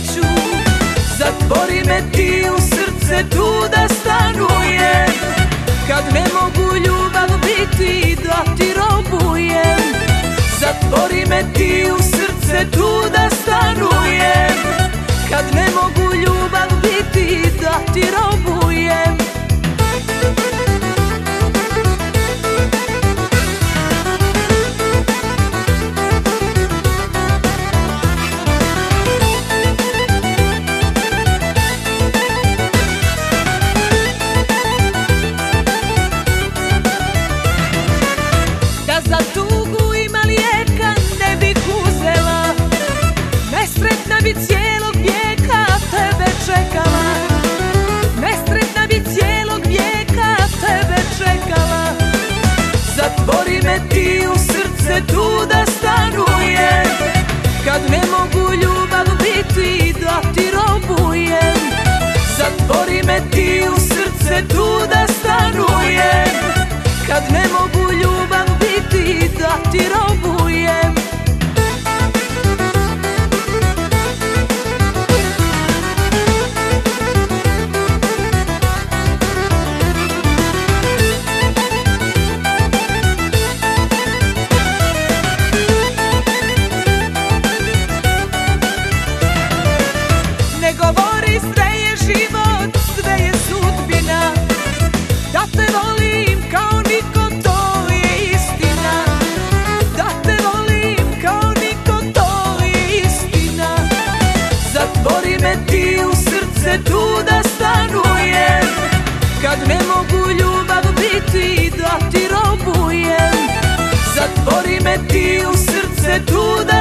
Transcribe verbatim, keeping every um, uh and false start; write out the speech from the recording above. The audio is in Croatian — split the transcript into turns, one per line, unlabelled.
ću. Zatvori me ti u srce, tu da stanujem. Kad ne mogu ljubav biti, da ti robujem. Zatvori me ti u srce, tu da stanujem. Kad ne mogu ljubav biti, da ti robujem. Za tugu ima lijeka ne bih uzela, nesretna bi cijelog vijeka tebe čekala. Nesretna bi cijelog vijeka tebe čekala. Zatvori me ti u srce, tu da stanujem. Kad ne mogu ljubav biti, da ti robujem. Zatvori me ti u srce, tu da stanujem. Kad ne mogu ljubav biti, da ti robujem. Ne govori sve je život, sve je sudbina. Da te volim kao niko, to je istina. Da te volim kao niko, to je istina. Zatvori me ti u srce, tu da stanujem. Kad ne mogu ljubav biti, da ti robujem. Zatvori me ti u srce, tu da